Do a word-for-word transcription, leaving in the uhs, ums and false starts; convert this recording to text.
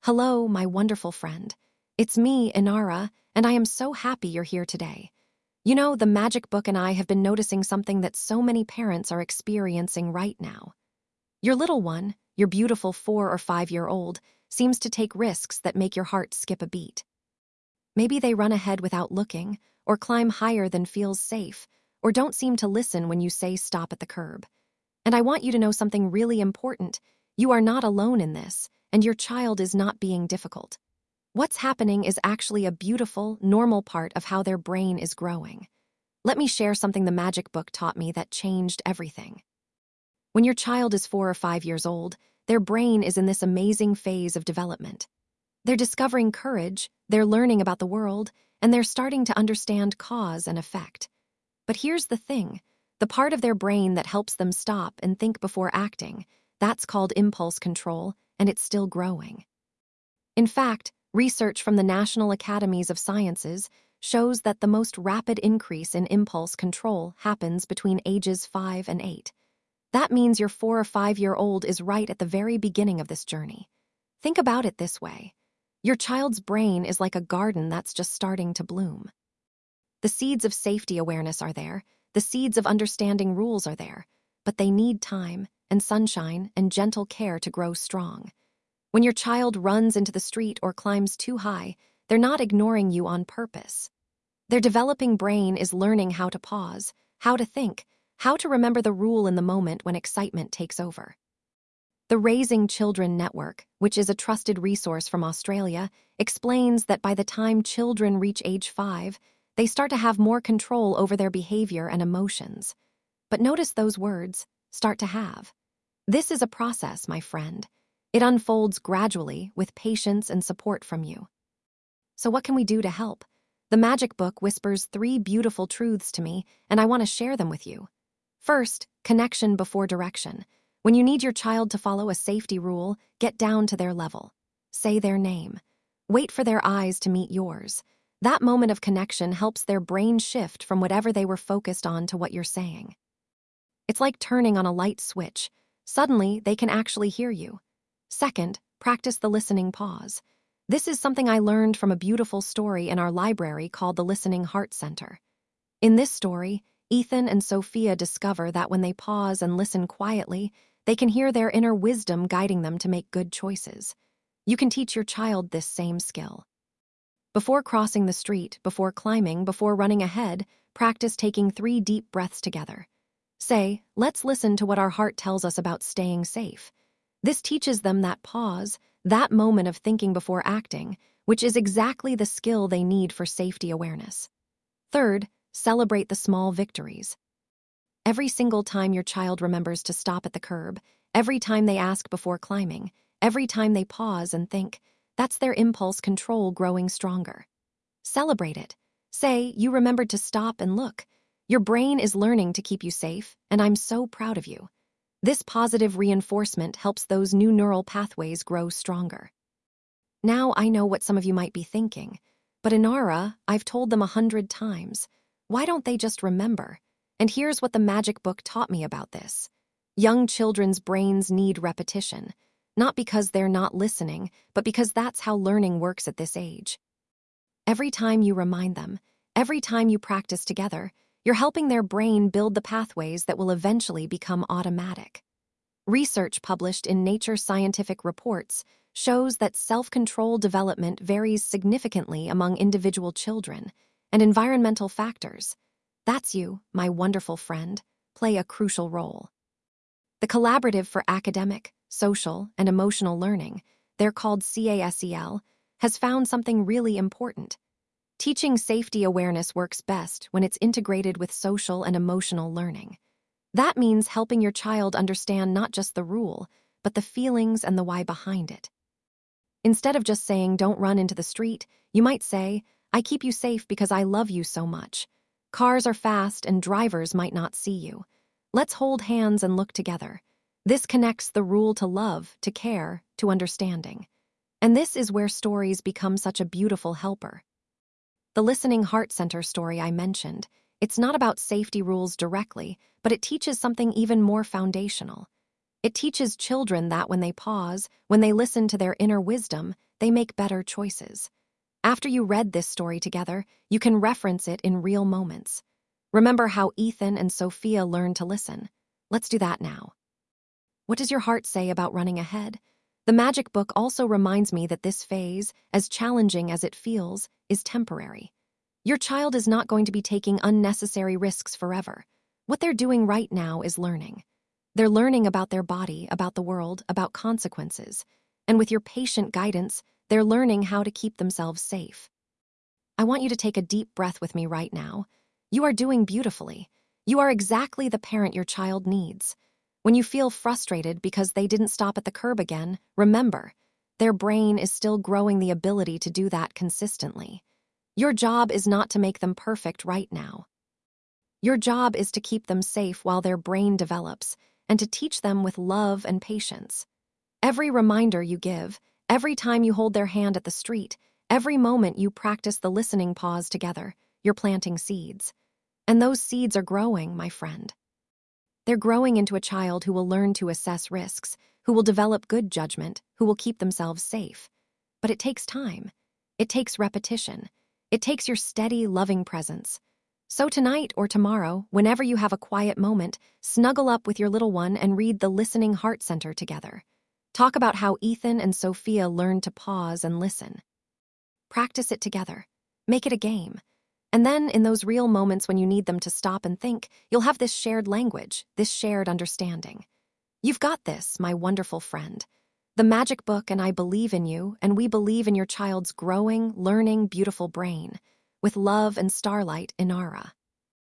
Hello, my wonderful friend. It's me, Inara, and I am so happy you're here today. You know, the Magic Book and I have been noticing something that so many parents are experiencing right now. Your little one, your beautiful four or five-year-old, seems to take risks that make your heart skip a beat. Maybe they run ahead without looking, or climb higher than feels safe, or don't seem to listen when you say stop at the curb. And I want you to know something really important. You are not alone in this, and your child is not being difficult. What's happening is actually a beautiful, normal part of how their brain is growing. Let me share something the Magic Book taught me that changed everything. When your child is four or five years old, their brain is in this amazing phase of development. They're discovering courage, they're learning about the world, and they're starting to understand cause and effect. But here's the thing. The part of their brain that helps them stop and think before acting, that's called impulse control, and it's still growing. In fact, research from the National Academies of Sciences shows that the most rapid increase in impulse control happens between ages five and eight. That means your four or five-year-old is right at the very beginning of this journey. Think about it this way. Your child's brain is like a garden that's just starting to bloom. The seeds of safety awareness are there, the seeds of understanding rules are there, but they need time and sunshine and gentle care to grow strong. When your child runs into the street or climbs too high, they're not ignoring you on purpose. Their developing brain is learning how to pause, how to think, how to remember the rule in the moment when excitement takes over. The Raising Children Network, which is a trusted resource from Australia, explains that by the time children reach age five, they start to have more control over their behavior and emotions. But notice those words, start to have. This is a process, my friend. It unfolds gradually with patience and support from you. So what can we do to help? The Magic Book whispers three beautiful truths to me, and I want to share them with you. First, connection before direction. When you need your child to follow a safety rule, get down to their level. Say their name. Wait for their eyes to meet yours. That moment of connection helps their brain shift from whatever they were focused on to what you're saying. It's like turning on a light switch. Suddenly, they can actually hear you. Second, practice the listening pause. This is something I learned from a beautiful story in our library called the Listening Heart Center. In this story, Ethan and Sophia discover that when they pause and listen quietly, they can hear their inner wisdom guiding them to make good choices. You can teach your child this same skill. Before crossing the street, before climbing, before running ahead, practice taking three deep breaths together. Say, let's listen to what our heart tells us about staying safe. This teaches them that pause, that moment of thinking before acting, which is exactly the skill they need for safety awareness. Third, celebrate the small victories. Every single time your child remembers to stop at the curb, every time they ask before climbing, every time they pause and think, that's their impulse control growing stronger. Celebrate it. Say, you remembered to stop and look. Your brain is learning to keep you safe, and I'm so proud of you. This positive reinforcement helps those new neural pathways grow stronger. Now I know what some of you might be thinking, but Inara, I've told them a hundred times. Why don't they just remember? And here's what the Magic Book taught me about this. Young children's brains need repetition, not because they're not listening, but because that's how learning works at this age. Every time you remind them, every time you practice together, you're helping their brain build the pathways that will eventually become automatic. Research published in Nature Scientific Reports shows that self-control development varies significantly among individual children, and environmental factors, that's you, my wonderful friend, play a crucial role. The Collaborative for Academic, Social, and Emotional Learning, they're called CASEL, has found something really important. Teaching safety awareness works best when it's integrated with social and emotional learning. That means helping your child understand not just the rule, but the feelings and the why behind it. Instead of just saying, don't run into the street, you might say, I keep you safe because I love you so much. Cars are fast and drivers might not see you. Let's hold hands and look together. This connects the rule to love, to care, to understanding. And this is where stories become such a beautiful helper. The Listening Heart Center story I mentioned, it's not about safety rules directly, but it teaches something even more foundational. It teaches children that when they pause, when they listen to their inner wisdom, they make better choices. After you read this story together, you can reference it in real moments. Remember how Ethan and Sophia learned to listen. Let's do that now. What does your heart say about running ahead? The magic book also reminds me that this phase, as challenging as it feels, is temporary. Your child is not going to be taking unnecessary risks forever. What they're doing right now is learning. They're learning about their body, about the world, about consequences. And with your patient guidance, they're learning how to keep themselves safe. I want you to take a deep breath with me right now. You are doing beautifully. You are exactly the parent your child needs. When you feel frustrated because they didn't stop at the curb again, remember, their brain is still growing the ability to do that consistently. Your job is not to make them perfect right now. Your job is to keep them safe while their brain develops, and to teach them with love and patience. Every reminder you give, every time you hold their hand at the street, every moment you practice the listening pause together, you're planting seeds. And those seeds are growing, my friend. They're growing into a child who will learn to assess risks, who will develop good judgment, who will keep themselves safe. But it takes time. It takes repetition. It takes your steady, loving presence. So tonight or tomorrow, whenever you have a quiet moment, snuggle up with your little one and read the Listening Heart Center together. Talk about how Ethan and Sophia learned to pause and listen. Practice it together. Make it a game. And then, in those real moments when you need them to stop and think, you'll have this shared language, this shared understanding. You've got this, my wonderful friend. The Magic Book and I believe in you, and we believe in your child's growing, learning, beautiful brain. With love and starlight, Inara.